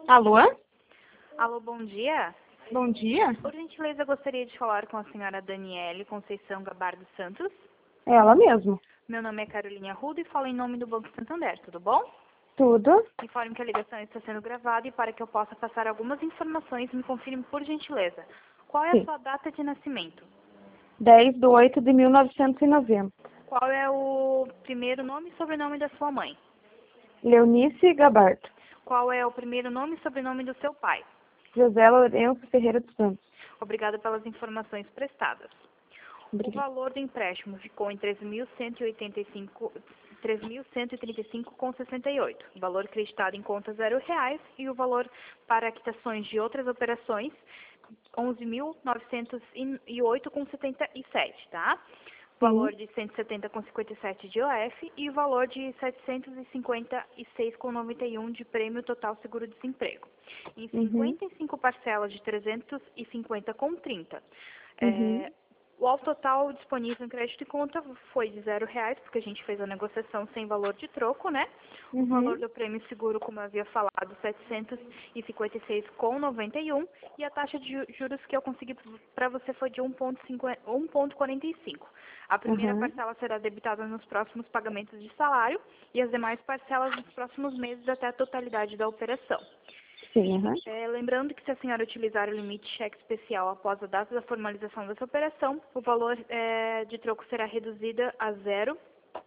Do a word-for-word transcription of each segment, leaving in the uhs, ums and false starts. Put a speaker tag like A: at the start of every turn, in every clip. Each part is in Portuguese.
A: Alô?
B: Alô, bom dia.
A: Bom dia.
B: Por gentileza, gostaria de falar com a senhora Daniele Conceição Gabardo Santos.
A: É ela mesmo.
B: Meu nome é Carolina Arruda e falo em nome do Banco Santander, tudo bom?
A: Tudo?
B: Informe que a ligação está sendo gravada e para que eu possa passar algumas informações, me confirme por gentileza. Qual é a
A: Sim.
B: sua data de nascimento?
A: dez de oito de mil novecentos e noventa.
B: Qual é o primeiro nome e sobrenome da sua mãe?
A: Leonice Gabardo.
B: Qual é o primeiro nome e sobrenome do seu pai?
A: José Lourenço Ferreira dos Santos.
B: Obrigada pelas informações prestadas. O
A: Obrigada.
B: valor do empréstimo ficou em treze mil cento e oitenta e cinco treze mil cento e trinta e cinco vírgula sessenta e oito. O valor acreditado em conta zero reais e o valor para quitações de outras operações onze mil novecentos e oito vírgula setenta e sete, tá? O valor
A: Sim.
B: de cento e setenta vírgula cinquenta e sete de O F e o valor de setecentos e cinquenta e seis vírgula noventa e um de prêmio total seguro-desemprego. Em
A: Uhum.
B: cinquenta e cinco parcelas de trezentos e cinquenta vírgula trinta.
A: Uhum.
B: É, o ao total disponível em crédito e conta foi de zero reais, porque a gente fez a negociação sem valor de troco, né? O valor
A: Uhum.
B: do prêmio seguro, como eu havia falado, setecentos e cinquenta e seis vírgula noventa e um, e a taxa de ju- juros que eu consegui para você foi de um vírgula quarenta e cinco. A primeira
A: Uhum.
B: parcela será debitada nos próximos pagamentos de salário e as demais parcelas nos próximos meses até a totalidade da operação.
A: Sim, uhum.
B: É, lembrando que se a senhora utilizar o limite cheque especial após a data da formalização dessa operação, o valor é, de troco será reduzido a zero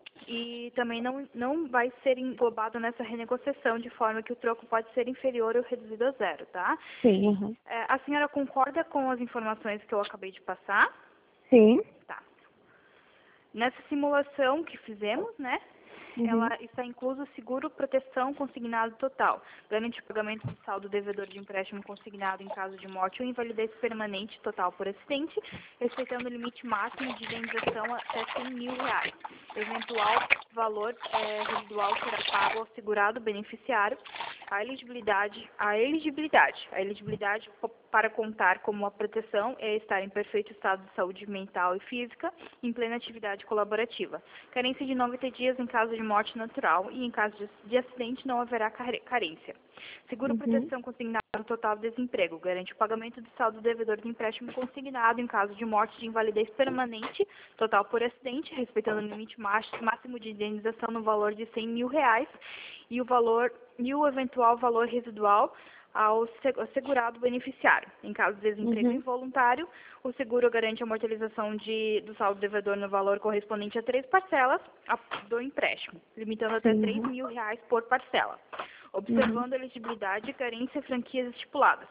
B: e também não, não vai ser englobado nessa renegociação, de forma que o troco pode ser inferior ou reduzido a zero, tá?
A: Sim, uhum.
B: É, a senhora concorda com as informações que eu acabei de passar?
A: Sim.
B: Tá. Nessa simulação que fizemos, né, ela
A: Uhum.
B: está incluso o seguro proteção consignado total, garante o pagamento do saldo devedor de empréstimo consignado em caso de morte ou invalidez permanente total por acidente, respeitando o limite máximo de indenização até cem mil reais. Eventual valor eh, residual será pago ao segurado beneficiário. A elegibilidade, a elegibilidade, a elegibilidade po- para contar como a proteção é estar em perfeito estado de saúde mental e física, em plena atividade colaborativa. Carência de noventa dias em caso de morte natural e em caso de, de acidente não haverá care- carência. Seguro
A: Uhum.
B: proteção consignado total do desemprego, garante o pagamento do saldo devedor de empréstimo consignado em caso de morte de invalidez permanente, total por acidente, respeitando o limite mach- máximo de indenização no valor de cem mil reais e o valor e o eventual valor residual ao se- ao segurado beneficiário. Em caso de desemprego
A: Uhum.
B: involuntário, o seguro garante a amortização de, do saldo devedor no valor correspondente a três parcelas a- do empréstimo, limitando até
A: Sim,
B: três
A: uhum.
B: mil reais por parcela,
A: Uhum.
B: observando a elegibilidade, carência e franquias estipuladas.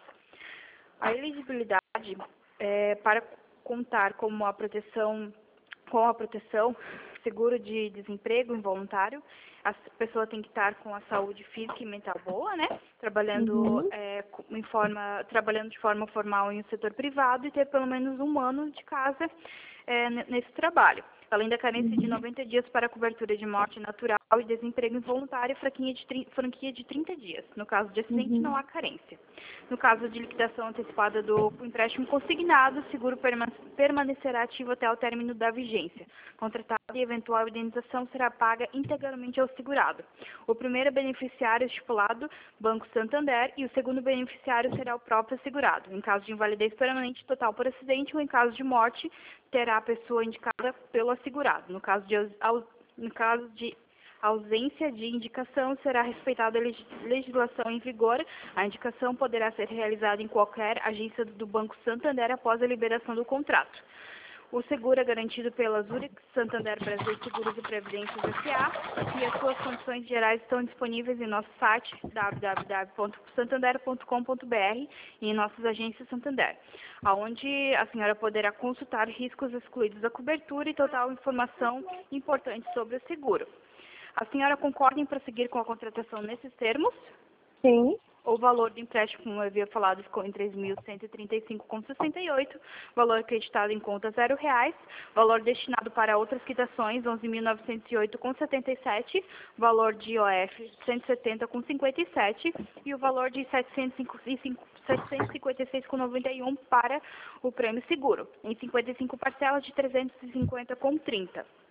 B: A elegibilidade é para contar como a proteção, com a proteção, seguro de desemprego involuntário, a pessoa tem que estar com a saúde física e mental boa, né? Trabalhando,
A: Uhum.
B: é, co- em forma, trabalhando de forma formal em um setor privado e ter pelo menos um ano de casa é, ne- nesse trabalho. Além da carência de
A: Uhum.
B: noventa dias para a cobertura de morte natural e desemprego involuntário, franquia de, tri- franquia de trinta dias. No caso de acidente, não
A: Uhum.
B: há carência. No caso de liquidação antecipada do empréstimo consignado, o seguro perma- permanecerá ativo até o término da vigência. Contratada e eventual indenização será paga integralmente ao segurado. O primeiro beneficiário estipulado, Banco Santander, e o segundo beneficiário será o próprio segurado. Em caso de invalidez permanente total por acidente ou em caso de morte, terá a pessoa indicada pelo assegurado. No caso de, aus- au- no caso de ausência de indicação, será respeitada a legis- legislação em vigor. A indicação poderá ser realizada em qualquer agência do Banco Santander após a liberação do contrato. O seguro é garantido pela Zurich Santander Brasil Seguros e Previdências S A e as suas condições gerais estão disponíveis em nosso site w w w ponto santander ponto com ponto b r e em nossas agências Santander, onde a senhora poderá consultar riscos excluídos da cobertura e total informação importante sobre o seguro. A senhora concorda em prosseguir com a contratação nesses termos?
A: Sim.
B: O valor do empréstimo, como eu havia falado, ficou em três mil cento e trinta e cinco vírgula sessenta e oito, valor acreditado em conta zero reais, valor destinado para outras quitações onze mil novecentos e oito vírgula setenta e sete, valor de I O F cento e setenta vírgula cinquenta e sete e o valor de setecentos e cinquenta e seis vírgula noventa e um para o prêmio seguro, em cinquenta e cinco parcelas de trezentos e cinquenta vírgula trinta.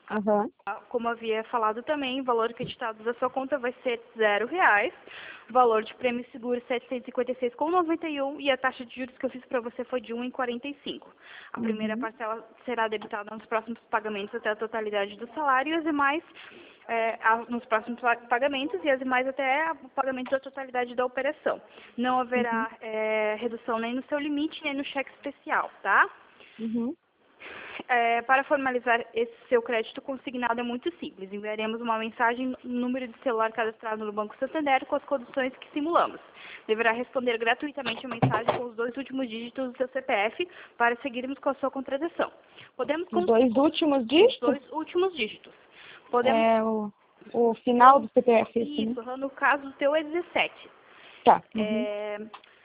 A: Aham.
B: Como havia falado também, o valor acreditado da sua conta vai ser zero reais. O valor de prêmio seguro setecentos e cinquenta e seis vírgula noventa e um e a taxa de juros que eu fiz para você foi de um vírgula quarenta e cinco. A primeira
A: Uhum.
B: parcela será debitada nos próximos pagamentos até a totalidade do salário e as demais é, a- nos próximos pa- pagamentos e as demais até o pagamento da totalidade da operação. Não haverá é, redução nem no seu limite nem no cheque especial, tá?
A: Uhum.
B: É, para formalizar esse seu crédito consignado é muito simples. Enviaremos uma mensagem no número de celular cadastrado no Banco Santander com as condições que simulamos. Deverá responder gratuitamente a mensagem com os dois últimos dígitos do seu C P F para seguirmos com a sua contratação. Podemos
A: Os
B: con-
A: dois últimos
B: os
A: dígitos?
B: dois últimos dígitos. Podemos
A: É o, o final do C P F, isso, né?
B: isso, no caso o teu é dezessete.
A: Tá. Uhum.
B: É,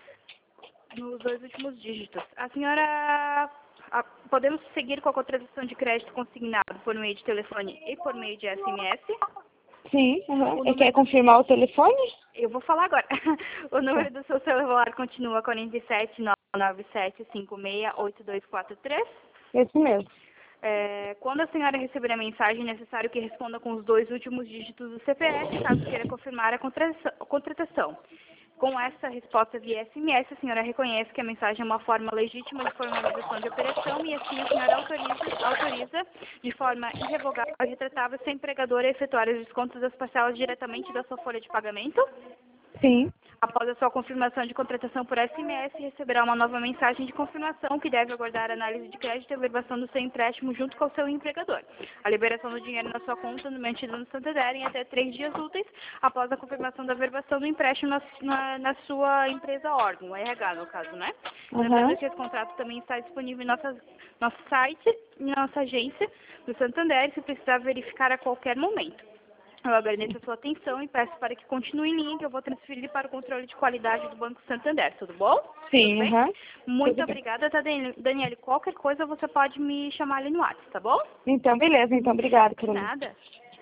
B: nos dois últimos dígitos. A senhora, a- podemos seguir com a contratação de crédito consignado por meio de telefone e por meio de S M S?
A: Sim, uhum.
B: O
A: E
B: número
A: quer
B: do,
A: confirmar o telefone?
B: eu vou falar agora. O número do seu celular continua quarenta e sete, nove nove sete, cinco seis, oito dois quatro três.
A: Esse mesmo.
B: É, quando a senhora receber a mensagem, é necessário que responda com os dois últimos dígitos do C P F, caso queira confirmar a contratação. contratação. Com essa resposta via S M S, a senhora reconhece que a mensagem é uma forma legítima de formalização de operação e assim a senhora autoriza, autoriza de forma irrevogável e retratável seu empregador a efetuar os descontos das parcelas diretamente da sua folha de pagamento.
A: Sim.
B: Após a sua confirmação de contratação por S M S, receberá uma nova mensagem de confirmação que deve aguardar a análise de crédito e a averbação do seu empréstimo junto com o seu empregador. A liberação do dinheiro na sua conta no mantido no Santander em até três dias úteis após a confirmação da averbação do empréstimo na, na, na sua empresa órgão, o R H no caso, né? Lembrando
A: Aham.
B: que esse contrato também está disponível em nossa, nosso site, em nossa agência do Santander, se precisar verificar a qualquer momento. Eu agradeço a sua atenção e peço para que continue em linha, que eu vou transferir para o controle de qualidade do Banco Santander. Tudo bom?
A: Sim,
B: Tudo bem?
A: aham.
B: Muito
A: Tudo bem.
B: obrigada, tá, Dan- Daniele? Qualquer coisa você pode me chamar ali no WhatsApp, tá bom?
A: Então, beleza. Então, obrigada,
B: De
A: Carolina.
B: nada.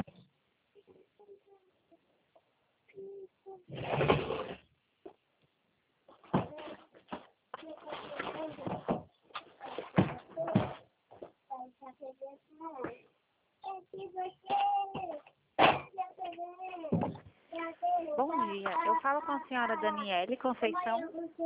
C: Bom dia, eu falo com a senhora Daniele Conceição.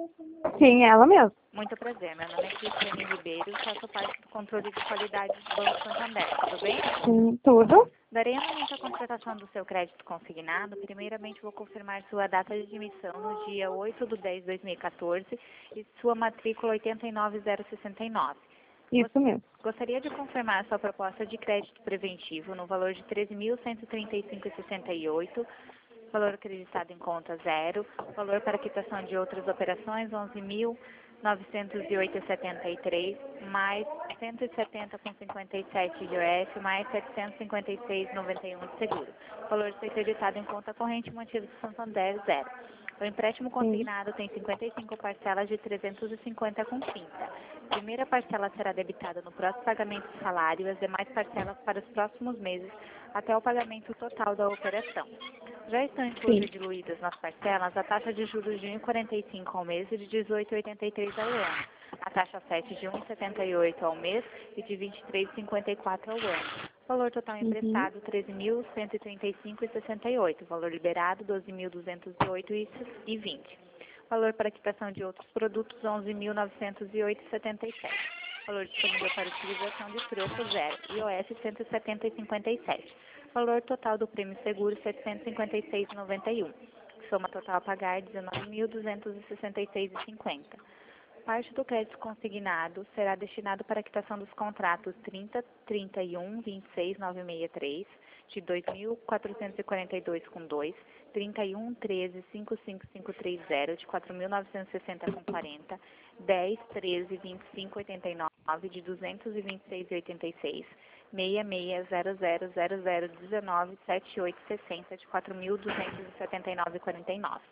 A: Sim, ela mesmo.
C: Muito prazer, meu nome é Cristiane Ribeiro, faço parte do controle de qualidade do Banco Santander, tudo bem?
A: Sim, tudo.
C: Darei andamento à contratação do seu crédito consignado. Primeiramente, vou confirmar sua data de admissão no dia oito de dez de dois mil e quatorze e sua matrícula oito nove zero seis nove.
A: Isso mesmo.
C: Gostaria de confirmar sua proposta de crédito preventivo no valor de treze mil cento e trinta e cinco vírgula sessenta e oito, valor acreditado em conta zero, valor para quitação de outras operações onze mil novecentos e oito vírgula setenta e três, mais cento e setenta vírgula cinquenta e sete de I O F, mais setecentos e cinquenta e seis vírgula noventa e um de seguro. Valor a ser acreditado em conta corrente mantido do Santander zero. O empréstimo consignado tem cinquenta e cinco parcelas de trezentos e cinquenta com trinta. A primeira parcela será debitada no próximo pagamento de salário e as demais parcelas para os próximos meses até o pagamento total da operação. Já estão inclusas e diluídas nas parcelas a taxa de juros de um vírgula quarenta e cinco ao mês e de dezoito vírgula oitenta e três ao ano, a taxa sete de um vírgula setenta e oito ao mês e de vinte e três vírgula cinquenta e quatro ao ano. Valor total emprestado treze mil cento e trinta e cinco vírgula sessenta e oito, valor liberado doze mil duzentos e oito vírgula vinte. Valor para quitação de outros produtos onze mil novecentos e oito vírgula setenta e sete. Valor disponível para utilização de troco zero, I O F cento e setenta vírgula cinquenta e sete. Valor total do prêmio seguro setecentos e cinquenta e seis vírgula noventa e um. Soma total a pagar dezenove mil duzentos e sessenta e seis vírgula cinquenta. Parte do crédito consignado será destinado para a quitação dos contratos trinta, trinta e um, vinte e seis, novecentos e sessenta e três, de dois mil quatrocentos e quarenta e dois com dois, trinta e um, treze, cinquenta e cinco, quinhentos e trinta, de quatro mil novecentos e sessenta com quarenta, dez, treze, vinte e cinco, oitenta e nove, de duzentos e vinte e seis e oitenta e seis, seis seis, zero zero, zero zero, dezenove, setenta e oito, sessenta, de quatro mil duzentos e setenta e nove e quarenta e nove.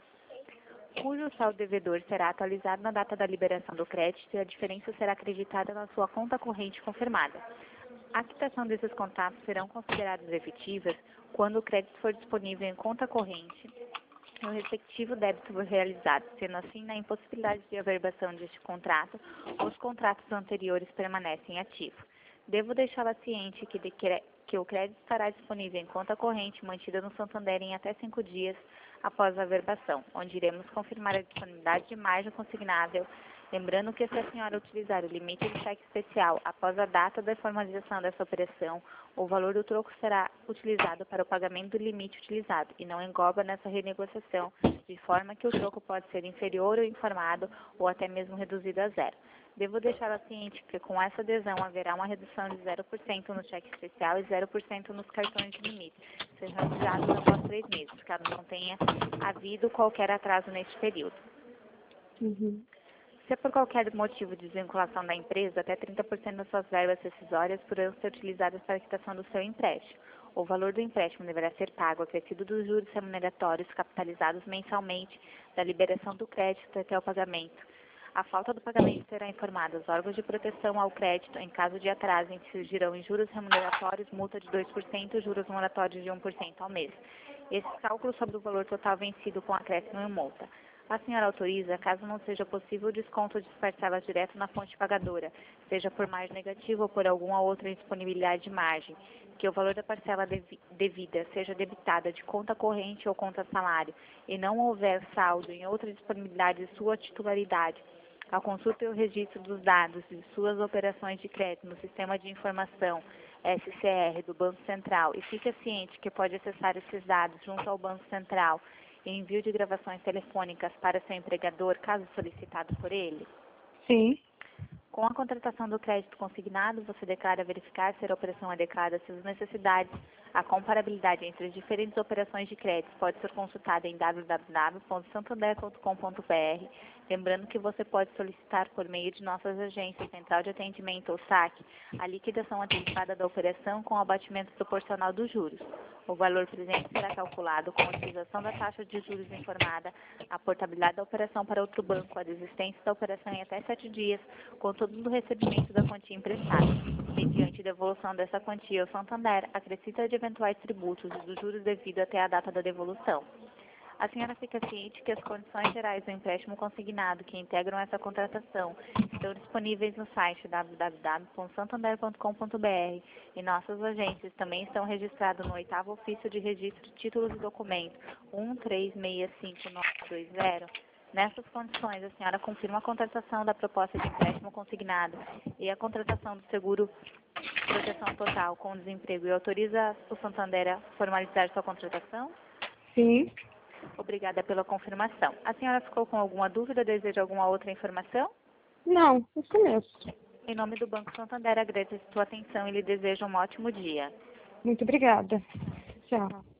C: Cujo saldo devedor será atualizado na data da liberação do crédito e a diferença será acreditada na sua conta corrente confirmada. A quitação desses contratos serão consideradas efetivas quando o crédito for disponível em conta corrente e o respectivo débito for realizado, sendo assim, na impossibilidade de averbação deste contrato, os contratos anteriores permanecem ativos. Devo deixá-la ciente que, decre... que o crédito estará disponível em conta corrente mantida no Santander em até cinco dias após a averbação, onde iremos confirmar a disponibilidade de margem consignável. Lembrando que se a senhora utilizar o limite de cheque especial após a data da formalização dessa operação, o valor do troco será utilizado para o pagamento do limite utilizado e não engloba nessa renegociação, de forma que o troco pode ser inferior ou informado ou até mesmo reduzido a zero. Devo deixá-la ciente que com essa adesão haverá uma redução de zero por cento no cheque especial e zero por cento nos cartões de limite, serão usados após três meses, caso não tenha havido qualquer atraso neste período.
A: Uhum.
C: Se por qualquer motivo de desvinculação da empresa, até trinta por cento das suas verbas rescisórias poderão ser utilizadas para a quitação do seu empréstimo. O valor do empréstimo deverá ser pago acrescido dos juros remuneratórios capitalizados mensalmente da liberação do crédito até o pagamento. A falta do pagamento será informada aos órgãos de proteção ao crédito. Em caso de atraso, incidirão em juros remuneratórios, multa de dois por cento e juros moratórios de um por cento ao mês. Esse cálculo sobre o valor total vencido com acréscimo e multa. A senhora autoriza, caso não seja possível, o desconto de parcelas direto na fonte pagadora, seja por margem negativa ou por alguma outra indisponibilidade de margem, que o valor da parcela devi devida seja debitada de conta corrente ou conta salário, e não houver saldo em outra disponibilidade de sua titularidade. Ao consulta o registro dos dados de suas operações de crédito no Sistema de Informação S C R do Banco Central e fique ciente que pode acessar esses dados junto ao Banco Central e envio de gravações telefônicas para seu empregador, caso solicitado por ele?
A: Sim.
C: Com a contratação do crédito consignado, você declara verificar se a operação adequada às suas necessidades. A comparabilidade entre as diferentes operações de crédito pode ser consultada em w w w ponto santander ponto com ponto b r. Lembrando que você pode solicitar por meio de nossas agências, Central de Atendimento ou SAC, a liquidação antecipada da operação com abatimento proporcional dos juros. O valor presente será calculado com a utilização da taxa de juros informada, a portabilidade da operação para outro banco, a desistência da operação em até sete dias, com todo o recebimento da quantia emprestada. Mediante devolução dessa quantia ao Santander, acrescida de eventuais tributos e dos juros devido até a data da devolução. A senhora fica ciente que as condições gerais do empréstimo consignado que integram essa contratação estão disponíveis no site w w w ponto santander ponto com ponto b r e nossas agências também estão registradas no oitavo ofício de registro de títulos e documentos um três seis cinco nove dois zero. Nessas condições, a senhora confirma a contratação da proposta de empréstimo consignado e a contratação do seguro proteção total com desemprego e autoriza o Santander a formalizar sua contratação?
A: Sim.
C: Obrigada pela confirmação. A senhora ficou com alguma dúvida? Deseja alguma outra informação?
A: Não, isso mesmo.
C: Em nome do Banco Santander, agradeço a sua atenção e lhe desejo um ótimo dia.
A: Muito obrigada. Tchau.